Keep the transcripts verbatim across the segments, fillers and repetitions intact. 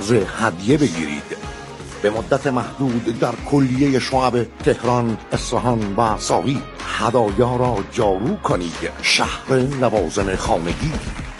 محض هدیه بگیرید. به مدت محدود در کلیه شعب تهران، اصفهان و ساوی هدایا را جارو کنید. شهر لوازم خانگی.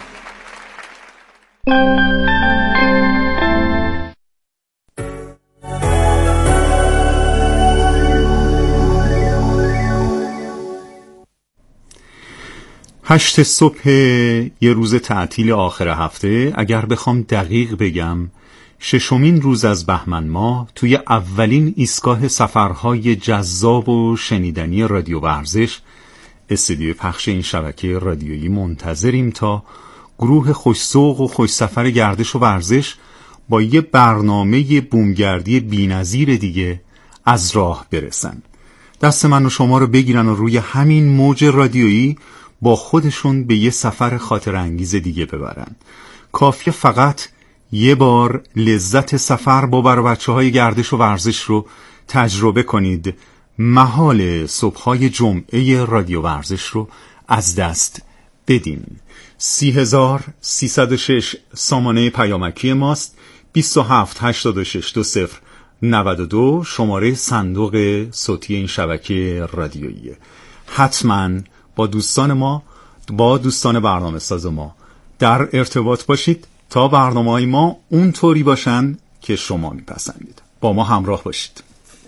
هشت صبح یه روز تعطیل آخر هفته، اگر بخوام دقیق بگم ششمین روز از بهمن ماه، توی اولین ایستگاه سفرهای جذاب و شنیدنی رادیو ورزش، استودیو پخش این شبکه رادیویی، منتظریم تا گروه خوش‌ذوق و خوش سفر گردش و ورزش با یه برنامه بومگردی بی‌نظیر دیگه از راه برسن. دست من و شما رو بگیرن و روی همین موج رادیویی با خودشون به یه سفر خاطر انگیز دیگه ببرن. کافیه فقط یه بار لذت سفر با بر بچه های گردش و ورزش رو تجربه کنید. محال صبحهای جمعه رادیو ورزش رو از دست بدین. سی هزار سیصد و شش سامانه پیامکی ماست. بیست و هفت هشتاد و شش دو صفر نود و دو شماره صندوق صوتی این شبکه رادیویی. حتما با دوستان ما، با دوستان برنامه ساز ما در ارتباط باشید تا برنامه‌های ما اونطوری باشن که شما میپسندید. با ما همراه باشید.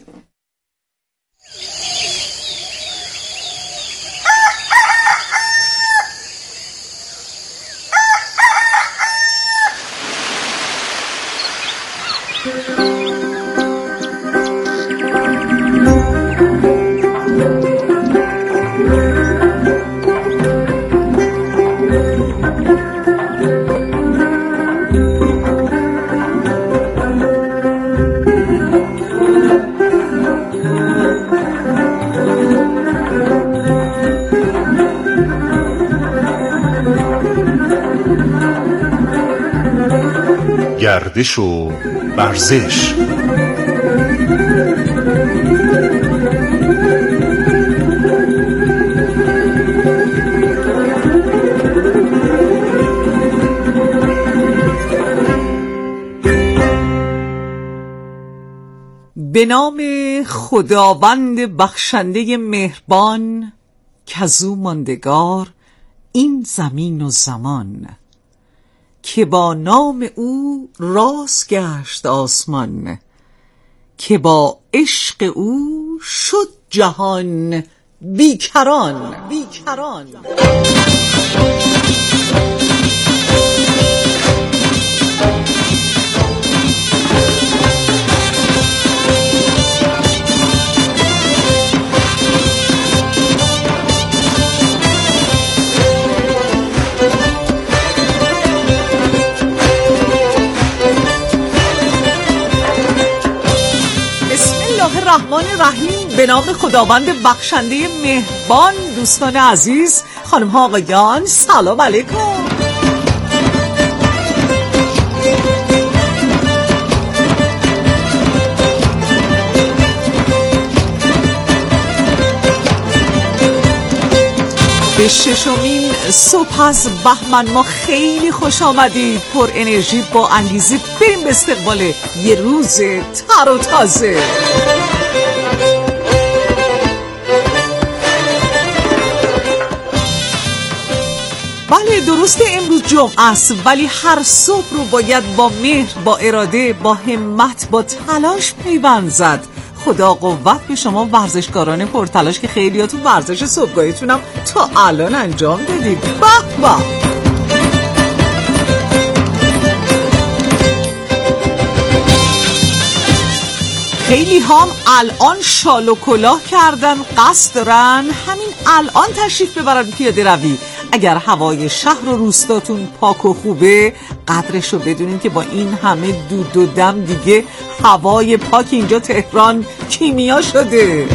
گردش و ورزش. به نام خداوند بخشنده مهربان، کزو ماندگار این زمین و زمان، که با نام او راست گشت آسمان، که با عشق او شد جهان بیکران بیکران. الرحمن الرحیم. به نام خداوند بخشنده مهربان. دوستان عزیز، خانم ها آقایان، سلام علیکم. به ششمین صبح از بهمن ما خیلی خوش آمدید. پر انرژی، با انگیزه بریم به استقبال یه روز تر و تازه. بله، درسته امروز جمعه است، ولی هر صبح رو باید با مهر، با اراده، با همت، با تلاش پیوند زد. خدا قوت به شما ورزشکاران پرتلاش که خیلیاتون ورزش صبحگاهیتون هم تا الان انجام دادید. به به. خیلی هم الان شال و کلاه کردن، قصد دارن همین الان تشریف ببرن پیاده روی. اگر هوای شهر و روستاتون پاک و خوبه، قدرشو بدونین که با این همه دود و دم دیگه هوای پاک اینجا تهران کیمیا شده.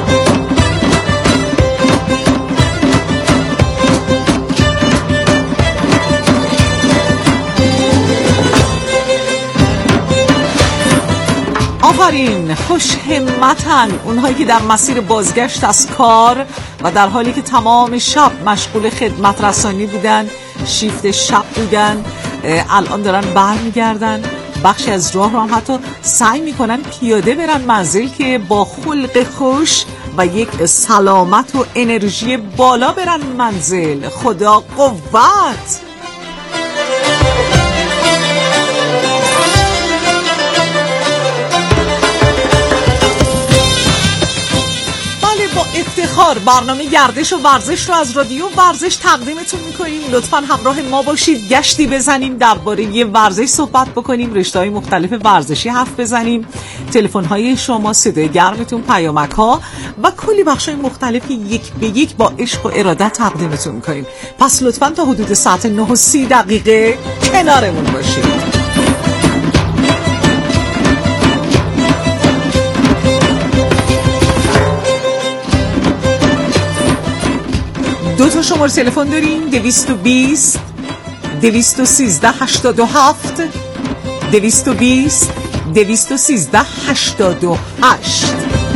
آفرین، خوش همتن اونهایی که در مسیر بازگشت از کار و در حالی که تمام شب مشغول خدمت رسانی بودن، شیفت شب بودن، الان دارن برمیگردن. بخشی از راه رو هم حتی سعی میکنن پیاده برن منزل که با خلق خوش و یک سلامت و انرژی بالا برن منزل. خدا قوت. با افتخار برنامه گردش و ورزش رو از رادیو ورزش تقدیمتون میکنیم. لطفاً همراه ما باشید، گشتی بزنیم، درباره یه ورزش صحبت بکنیم، رشته‌های مختلف ورزشی حرف بزنیم. تلفن‌های شما، صدای گرمتون، پیامک‌ها و کلی بخش‌های مختلفی یک به یک با عشق و ارادت تقدیمتون میکنیم. پس لطفاً تا حدود ساعت نه و سی دقیقه کنارمون باشید. دو تا شماره تلفن داریم، دویست و بیست دویست و سیزده هشتاد و هفت دویست و بیست دویست و سیزده هشتاد و هشت.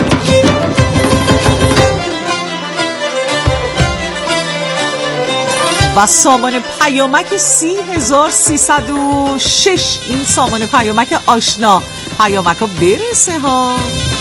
و سامان پیامک سی هزار سیصد و شش. این سامان پیامک آشنا. پیامک ها برسه ها.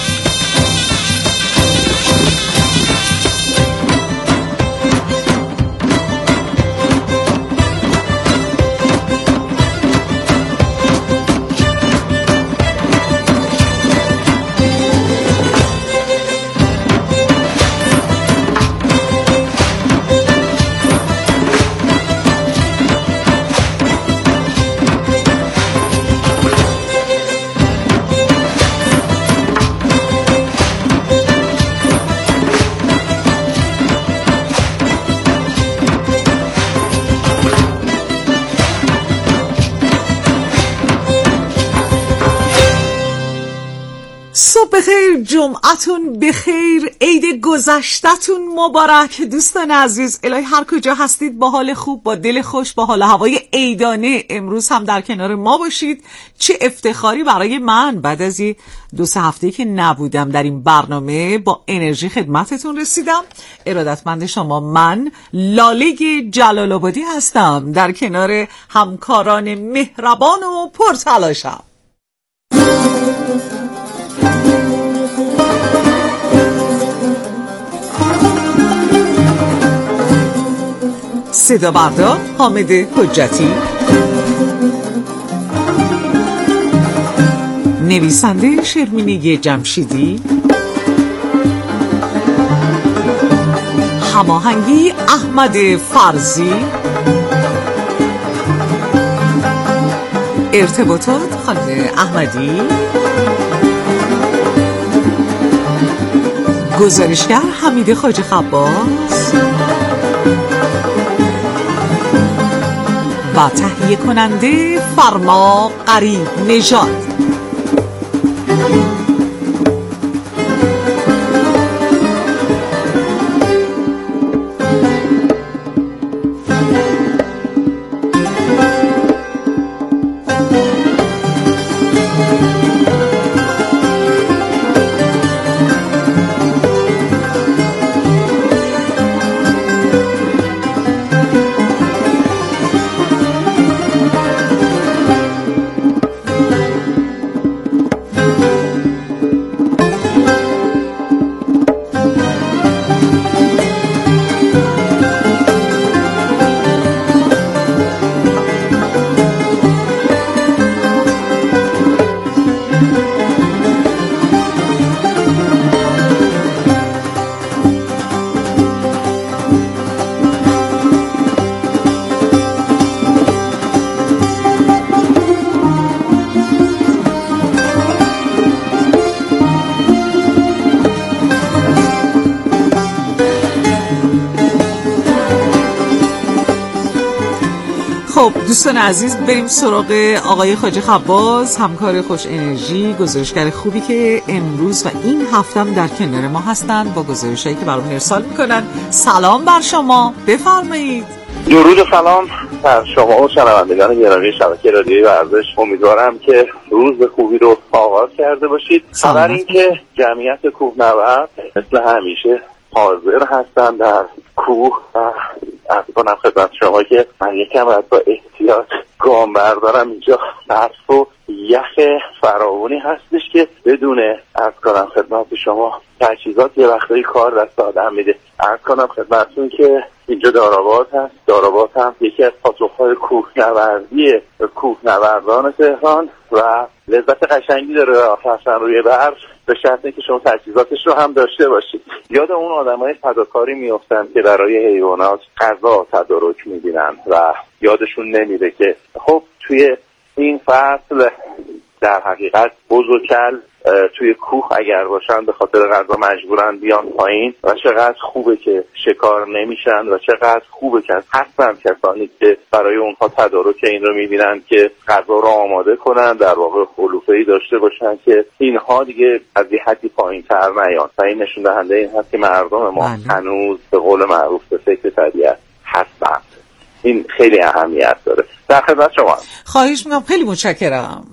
بخیر، جمعتون بخیر، عید گذشتتون مبارک. دوستان عزیز، الهی هر کجا هستید با حال خوب، با دل خوش، با حال هوای عیدانه امروز هم در کنار ما باشید. چه افتخاری برای من بعد از یه دو سه هفته‌ای که نبودم در این برنامه با انرژی خدمتتون رسیدم. ارادتمند شما، من لاله جلال آبادی هستم در کنار همکاران مهربان و پرتلاشم. صدا بردار حامد حجتی، نویسنده شرمینه جمشیدی، هماهنگی احمد فرزی، ارتباطات خانم احمدی، گزارشگر حمید خواجه خباس و تهیه کننده فرما قریب نژاد. خب دوستان عزیز، بریم سراغ آقای خواجه خباز، همکار خوش انرژی، گزارشگر خوبی که امروز و این هفتم در کنار ما هستند با گزارشایی که برامون ارسال میکنن. سلام بر شما، بفرمایید. درود و سلام بر شما و شنوندگان گرامی شبکه رادیویی ورزش. امیدوارم که روز به خوبی رو آغاز کرده باشید. خبر این که جمعیت کوهنورد مثل همیشه حاضر هستن در کوه و عرض کنم خدمت شما که من یکم باید با احتیاط گام بردارم. اینجا برف و یخ فراوانی هستش که بدون عرض کنم خدمت شما تجهیزات یه وقتایی کار دست آدم میده. عرض کنم خدمتتون که اینجا داراباد هست. داراباد هم یکی از پاسخهای کوهنوردی کوهنوردان تهران و لذت قشنگی داره رفتن روی برف، به شرطی که شما تجهیزاتش رو هم داشته باشید. یاد اون آدمای فداکاری میافتن که برای حیوانات غذا تدارک میدینن و یادشون نمیره که خب توی این فصل در حقیقت بزرگل توی کوه اگر باشن به خاطر غذا مجبورن بیان پایین و چقدر خوبه که شکار نمیشن و چقدر خوبه که هستن کسانی که برای اونها تدارک این رو میبینن که غذا رو آماده کنن، در واقع خلوفه‌ای داشته باشن که اینها دیگه از یه حدی پایین تر نیان. و این نشون دهنده این هست که مردم ما هنوز به قول معروف به فکر طبیعت هستن. این خیلی اهمیت داره. در خدمت شما. خواهش میکنم، خیلی متشکرم.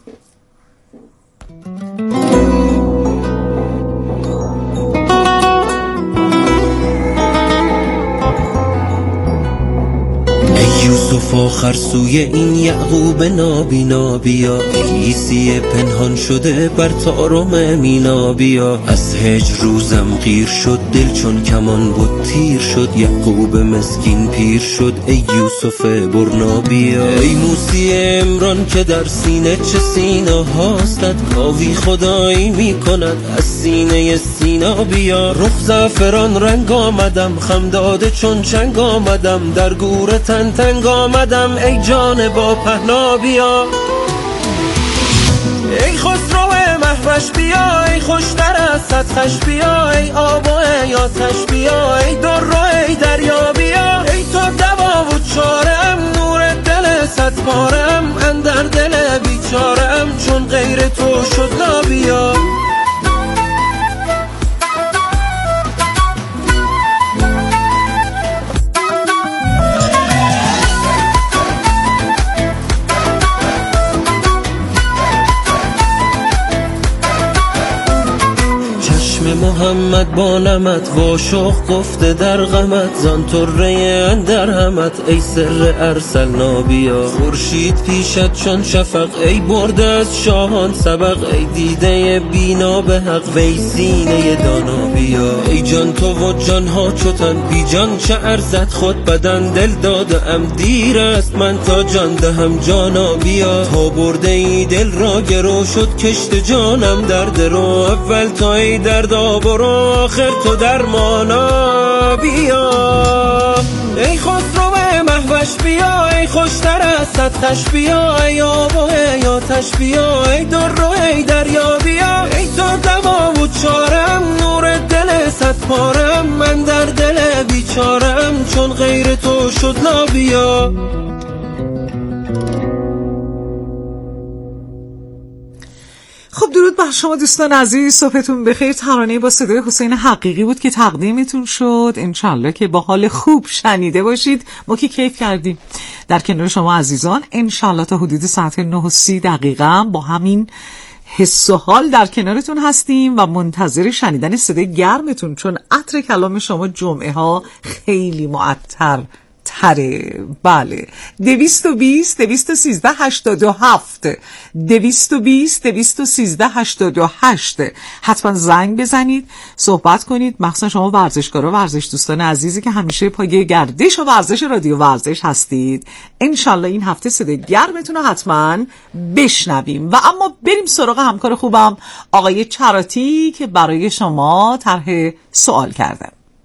یوسف آخر سوی این یعقوب نابینا بیا، عیسی پنهان شده بر طارم مینا بیا. از هجر روزم غیر شد دل چون کمان بود تیر شد، یعقوب مسکین پیر شد ای یوسف برنا بیا. ای موسی عمران که در سینه چه سینا هاستد، کاوی خدایی میکند از سینه سینا بیا. رخ زعفران رنگ آمدم خم داده چون چنگ آمدم، در گور تن تنگ آمدم ای جان با پهنا بیا. ای خسرو مهوش بیا، ای خوشتر از سطحش بیا، ای آب و ای آتش بیا، ای در و ای دریا بیا. ای تو دوا و چارم، نور دل صد پارم، اندر دل بیچارم چون غیر تو شد نابیا. محمد با نمت واشخ گفته در غمت، زان طره اندر همت ای سر ارسل نابیا. خورشید پیشت چون شفق ای برده از شاهان سبق، ای دیده بینا به حق وی سینه دانا بیا. ای جان تو و جانها چوتن بی جان چه ارزد خود بدن، دل داده ام دیر است من تا جان دهم جانا بیا. تا برده ای دل را گرو شد کشت جانم درد رو، اول تا ای درد برو آخر تو درمانا بیا. ای خسرو مهوش بیا، ای خوشتر از سطحش بیا، ای آب و ای آتش بیا، ای در و ای دریا بیا. ای تو دوا و چارم، نور دل صد پارم، من در دل بیچارم چون غیر تو شد نابیا. خب درود بر شما دوستان عزیز، صبحتون بخیر. ترانه با صدای حسین حقیقی بود که تقدیمتون شد. انشالله که با حال خوب شنیده باشید. ما که کیف کردیم در کنار شما عزیزان. انشالله تا حدود ساعت نه و سی دقیقه با همین حس و حال در کنارتون هستیم و منتظر شنیدن صدای گرمتون، چون عطر کلام شما جمعه ها خیلی معطر تره. بله، دویست و بیست دویست و سیزده هشتاد و هفت دویست و بیست دویست و سیزده هشتاد و هشت. حتما زنگ بزنید، صحبت کنید، مخصوصا شما ورزشکارا، ورزش دوستان عزیزی که همیشه پای گردش و ورزش رادیو ورزش هستید. انشالله این هفته صدای گرمتون رو حتما بشنویم. و اما بریم سراغ همکار خوبم آقای چراتی که برای شما طرح سوال کردن.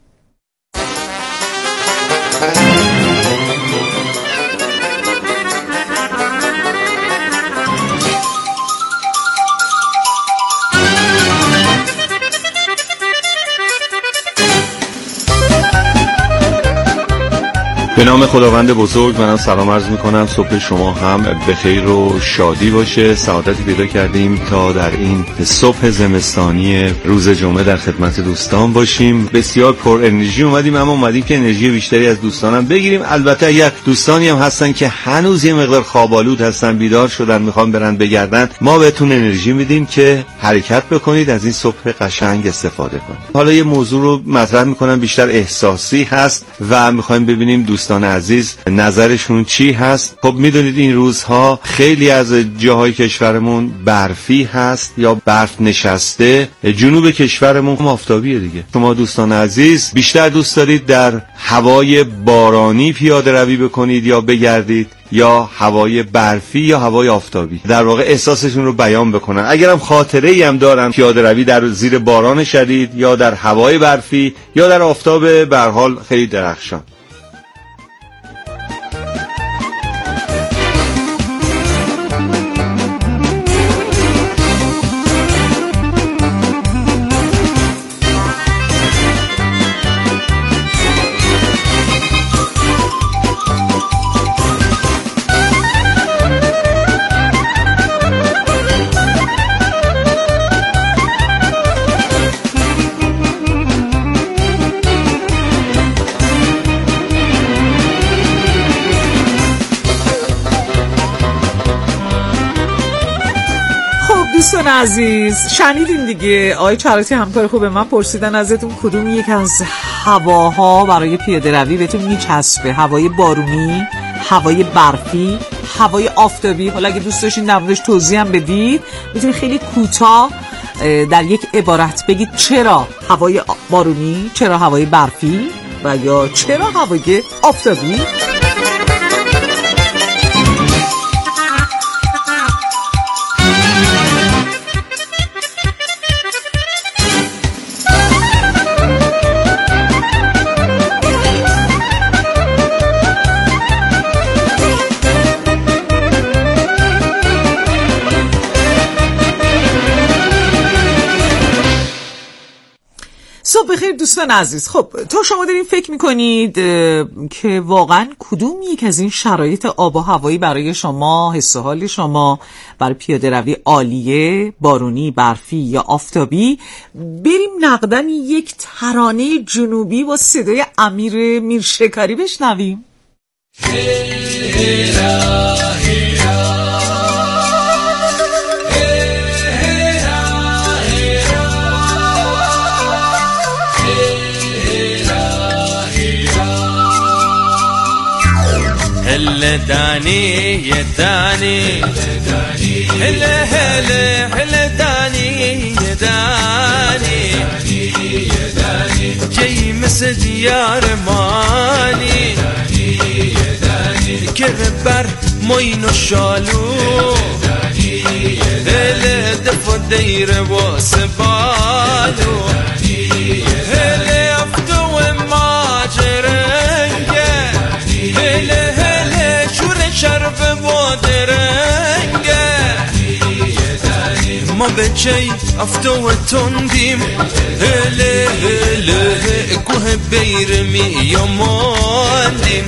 به نام خداوند بزرگ منم سلام عرض میکنم. صبح شما هم به خیر و شادی باشه. سعادتی پیدا کردیم تا در این صبح زمستانی روز جمعه در خدمت دوستان باشیم. بسیار پر انرژی اومدیم، اما اومدیم که انرژی بیشتری از دوستانم بگیریم. البته اگر دوستانی هم هستن که هنوز یه مقدار خوابالود هستن، بیدار شدن میخوان برن بگردن، ما بهتون انرژی میدیم که حرکت بکنید، از این صبح قشنگ استفاده کنید. حالا یه موضوع رو مطرح میکنم بیشتر احساسی هست و میخوایم ببینیم دوست دوستان عزیز نظرشون چی هست. خب میدونید این روزها خیلی از جاهای کشورمون برفی هست یا برف نشسته. جنوب کشورمون آفتابیه دیگه. شما دوستان عزیز بیشتر دوست دارید در هوای بارانی پیاده روی بکنید یا بگردید یا هوای برفی یا هوای آفتابی؟ در واقع احساسشون رو بیان بکنن. اگرم خاطره ای هم دارن پیاده روی در زیر باران شدید یا در هوای برفی یا در آفتاب به هر حال خیلی درخشان. دوستان عزیز شنیدین دیگه، آقای چراتی همکار خوب من پرسیدن ازتون کدوم یک از هواها برای پیاده روی بهتون میچسبه؟ هوای بارونی، هوای برفی، هوای آفتابی؟ حالا اگه دوست داشتین در موردش توضیح هم بدید میتونید خیلی کوتاه در یک عبارت بگید چرا هوای بارونی، چرا هوای برفی و یا چرا هوای آفتابی. صبح بخیر دوستان عزیز. خب تا شما دارین فکر میکنید که واقعا کدوم یک از این شرایط آب و هوایی برای شما، حس و حال شما برای پیاده روی عالیه؟ بارونی، برفی یا آفتابی؟ بریم نقدن یک ترانه جنوبی با صدای امیر میرشکاری بشنویم. هله دانی دانی هله هله هله دانی دانی جی مثل دیار مانی که بر موین و شالو هله دفع دیر واسه بالو هله افتو ماجرنگه هله هله شور شرف بادرنگه ما به چی افتو تندیم هله هله کوه بیر میاماندیم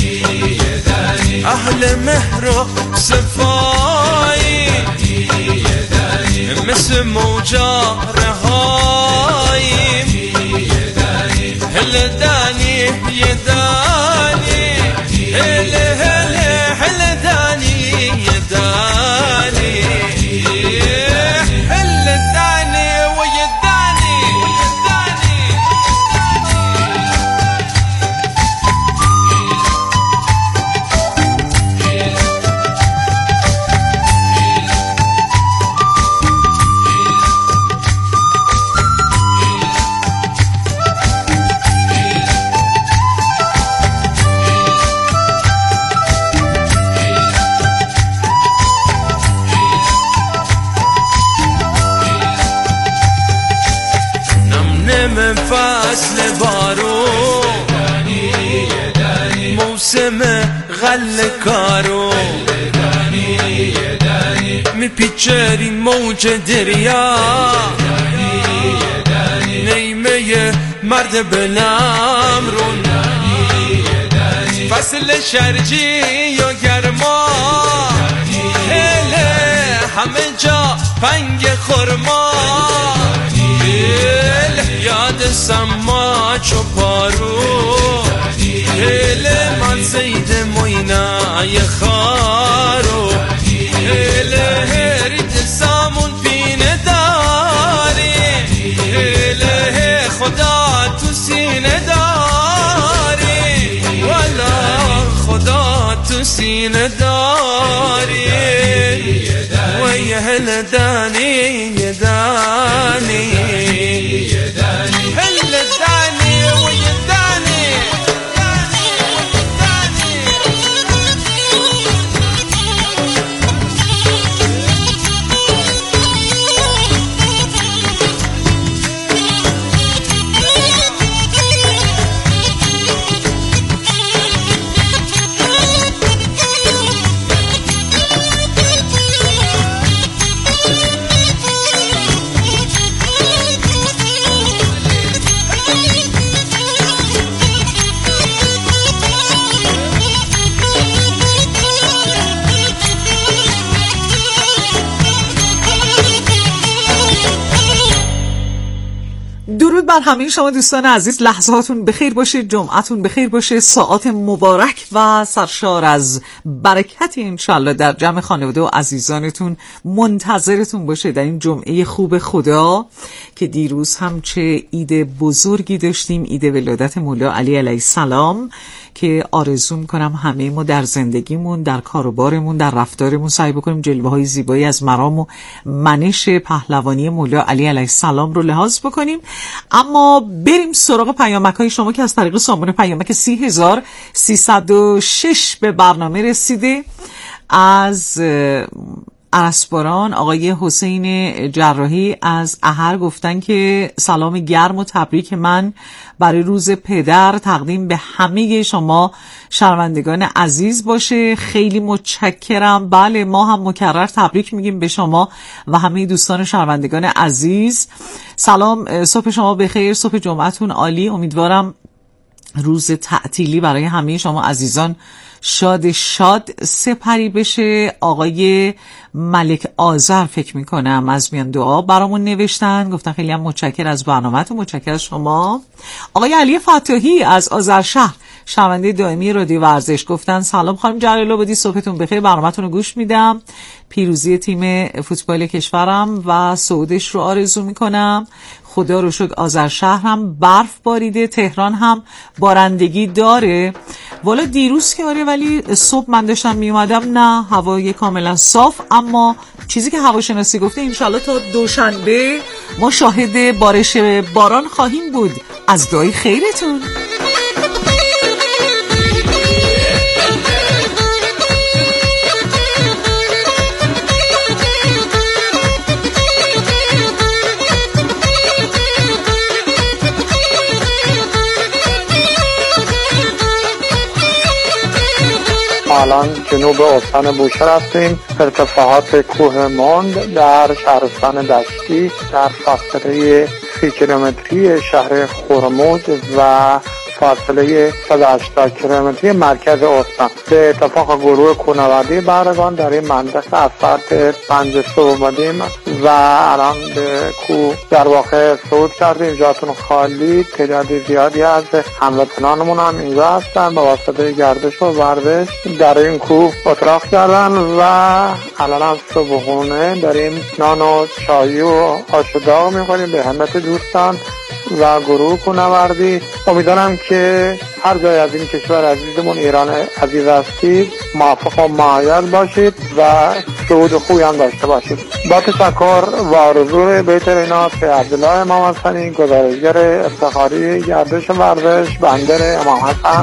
اهل مهر و صفایی مثل موجا رهاییم هله دانی یه دانی هله هله هله دانی یه دانی هله دانی و یه دانی فصل بارو موسم غل کارو میپیچری موج دریا نیمه مرد بنامرون فصل شرجی یا گرما هله همه جا پنگ خورما یاد سما چو پارو هله من زید موینای خارو هله هرید سامون پینه داری هله خدا تو سینه داری والا سینه داری و یه هل دانی دانی هل دانی و یه دانی درود بر همه شما دوستان عزیز، لحظاتون بخیر باشه، جمعتون بخیر باشه، ساعات مبارک و سرشار از برکتی انشالله در جمع خانواده و عزیزانتون منتظرتون باشه در این جمعه خوب خدا که دیروز هم چه عید بزرگی داشتیم، عید ولادت مولا علی علیه السلام، که آرزو میکنم همه ما در زندگیمون، در کاروبارمون، در رفتارمون سعی بکنیم جلوه های زیبایی از مرام و منش پهلوانی مولا علی علیه السلام رو لحاظ بکنیم. اما بریم سراغ پیامک های شما که از طریق سامانه پیامک سی هزار سیصد و شش به برنامه رسیده. از ارسباران آقای حسین جراحی از احر گفتن که سلام گرم و تبریک من برای روز پدر تقدیم به همه شما شنوندگان عزیز باشه. خیلی متشکرم. بله، ما هم مکرر تبریک میگیم به شما و همه دوستان شنوندگان عزیز. سلام، صبح شما بخیر، صبح جمعتون عالی. امیدوارم روز تعطیلی برای همه شما عزیزان شاد شاد سپری بشه. آقای ملک آذر فکر میکنم از میان دعا برامون نوشتن، گفتن خیلی هم متشکر از برنامه‌تون، متشکر از شما. آقای علی فتاحی از آذرشهر شنونده دائمی رادیو ورزش گفتن سلام خانم جلال آبادی، صبحتون بخیر، برنامه‌تون رو گوش میدم، پیروزی تیم فوتبال کشورم و صعودش رو آرزو میکنم. خدا رو شکر آذرشهر هم برف باریده، تهران هم بارندگی داره. والا دیروز که آره، ولی صبح من داشتم می اومدم نه، هوای کاملا صاف، اما چیزی که هواشناسی گفته انشالله تا دوشنبه ما شاهد بارش باران خواهیم بود. از دعای خیرتون. الان جنوب استان بوشهر هستیم، ارتفاعات کوه ماند در شهرستان دشتی در فاصله سی کیلومتری شهر خرموز و فاصله صد و هشتاد کیلومتری مرکز استان. به اتفاق گروه کوهنوردی بهرگان در این منطقه از ساعت پنج صبح اومدیم و الان به کوه در واقع صعود کردیم. جاتون خالی، تعداد زیادی از هموطنانمون هم اینجا هستن با واسطه گردش و ورزش در این کوه اتراق کردن و الان هم صبحونه داریم نان و چای و آش و داغ می‌خوریم به همت دوستان و گروه کوهنوردی. امیدوارم که هر جای از این کشور عزیزمون ایران عزیز هستید موفق و معید باشید و صعود خوبی هم داشته باشید. با تشکر و آرزوی بهتر ایناست که عبدالله امام حسنی، گزارشگر افتخاری گردش ورزش، بندر امام حسن.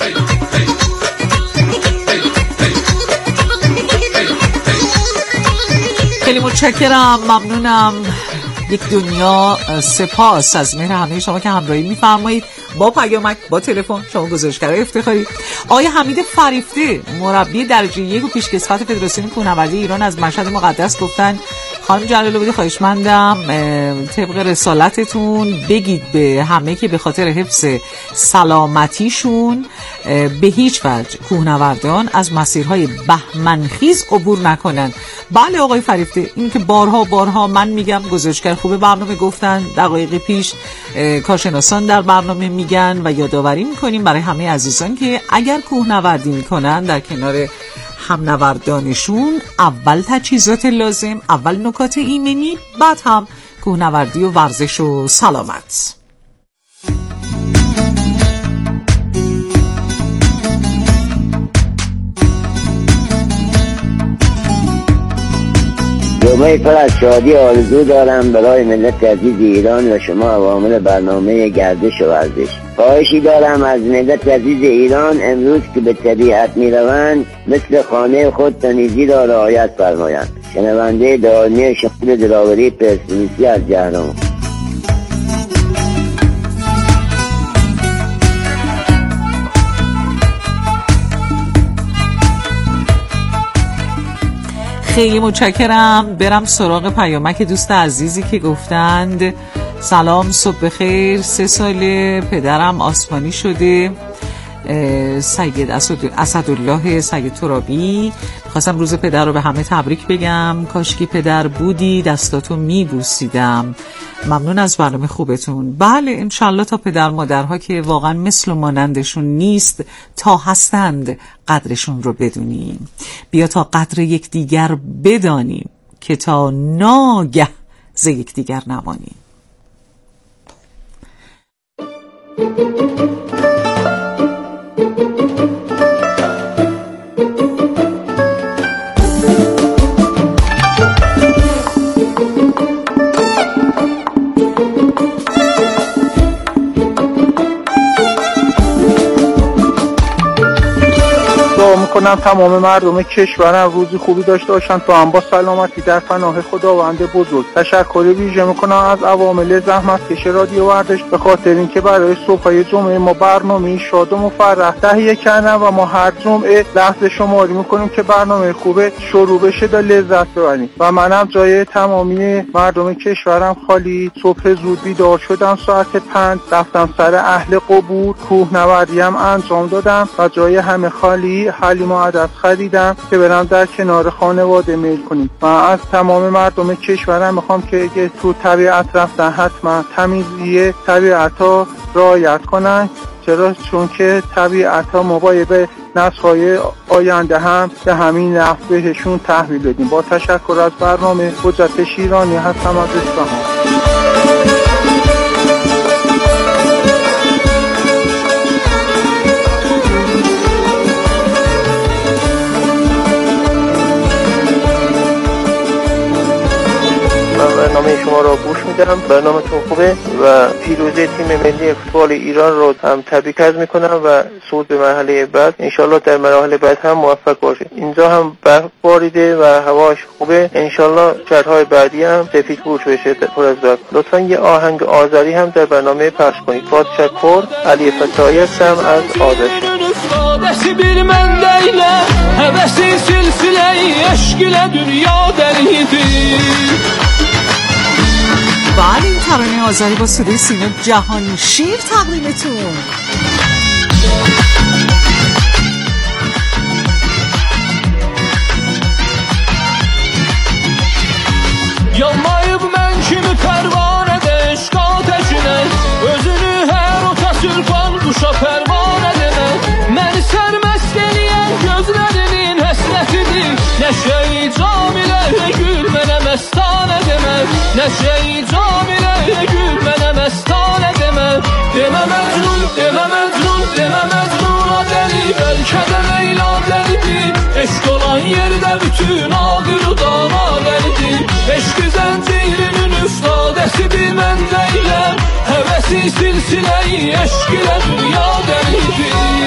خیلی متشکرم، ممنونم. یک دنیا سپاس از مهر همه شما که همراهی می‌فرمایید با پیامک، با تلفن. شما گزارشگر افتخاری آقای حمید فریفته، مربی درجه یک و پیشکسوت فدراسیون کوهنوردی ایران از مشهد مقدس گفتن خانم جلال آبادی خواهشمندم طبق رسالتتون بگید به همه که به خاطر حفظ سلامتیشون به هیچ وجه کوهنوردان از مسیرهای بهمنخیز عبور نکنن. بله آقای فریفته، این که بارها بارها من میگم، گزارشگر خوب برنامه گفتن، دقایق پیش کارشناسان در برنامه میگن و یادآوری میکنیم برای همه عزیزان که اگر کوهنوردی میکنن در کنار همنوردانشون اول تجهیزات لازم، اول نکات ایمنی، بعد هم کوهنوردی و ورزش و سلامت. جمعه پر از شادی آرزو دارم برای ملت عزیز ایران و شما عوامل برنامه گردش و ورزش. خواهشی دارم از ملت عزیز ایران امروز که به طبیعت می روند مثل خانه خود تمیزی را رعایت فرمایند. شنونده دائمی شمول دلاوری پرسپولیسی از جهرم. خیلی متشکرم. برم سراغ پیامک دوست عزیزی که گفتند سلام صبح بخیر، سه ساله پدرم آسمانی شده، سید اسدالله سید ترابی. خواستم روز پدر رو به همه تبریک بگم. کاش که پدر بودی دستاتو میبوسیدم. ممنون از برنامه خوبتون. بله انشالله تا پدر مادرها که واقعا مثل و مانندشون نیست تا هستند قدرشون رو بدونیم. بیا تا قدر یکدیگر بدانیم که تا ناگه ز یکدیگر نمانیم. میکنم تمام مردم کشورم روزی خوبی داشته باشن تا هم با سلامتی در پناه خداوند بزرگ. تشکر ویژه میکنم از عوامل زحمتکش رادیو ورزش به خاطر اینکه برای صبحای جمعه ما برنامه شاد و مفرح تهیه کردن و ما هر جمعه لحظه شماری میکنیم که برنامه خوبه شروع بشه تا لذت ببریم. و منم جای تمامی مردم کشورم خالی. صبح زود بیدار شدم ساعت پنج، رفتم سر اهل قبور، کوهنوردی هم انجام دادم و جای همه خالی. حلیم و عدد خریدم که برم در کنار خانواده میل کنیم. و از تمام مردم کشورم میخوام که اگه تو طبیعت رفتن حتما تمیزی طبیعت ها رعایت کنن، چرا چون که طبیعت ها ما باید به نسل‌های آینده هم به همین نحو بهشون تحویل بدیم. با تشکر از برنامه حجت شیرانی هستم از اصفهان. برنامه شما را گوش میدم. برنامه‌تون خوبه و پیروزی تیم ملی فوتبال ایران رو هم تبریک عرض میکنم و صعود به مرحله بعد انشالله در مراحل بعد هم موفق باشید. اینجا هم برف باریده و هواش خوبه، انشالله شهرهای بعدی هم سفید پوش بشه پر از برف. لطفا یه آهنگ آذری هم در برنامه پخش کنید. با تشکر. علی فتایی هستم از آذرش. Adəsi bir məndə ilə həvəsi silsilə-i eşq ilə dünya dəlidir. بله این ترانه آذری با صدای سینا جهانشیر تقدیمتون. Yanmayıb mən kimi pərvanədə eşq ateşinə, özünü hər o təsürfan quşa pərvanə demə. Məni sərməst eləyən gözlərinin həsrətidir, nəşə-i camilə gül mənə məstanə demə. Nəşə-i camilə gül mənə məstanə demə. Demə məcnun, demə məcnun, demə məcnuna dəli, bəlkə də Leyla dəlidir. Eşq olan yerdə bütün ağır dana dəlidir. Eşq zəncirinin üstadəsi bir məndə ilə, həvəsi silsilə-i eşq ilə dünya dəlidir.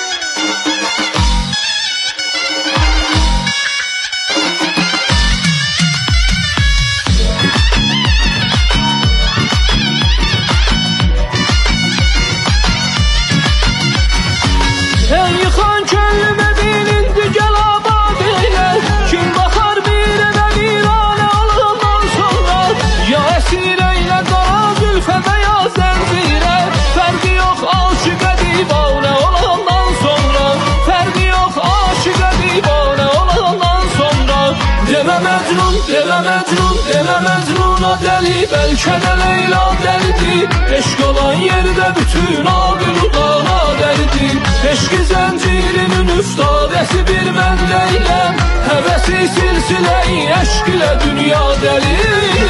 Demə məcnun, demə məcnuna dəli, bəlkə də Leyla dəlidir. Eşq olan yerdə bütün ağır dana dəlidir. Eşq zəncirinin üstadəsi bir mən deyiləm, həvəsi silsilə-i eşq ilə dünya dəlidir.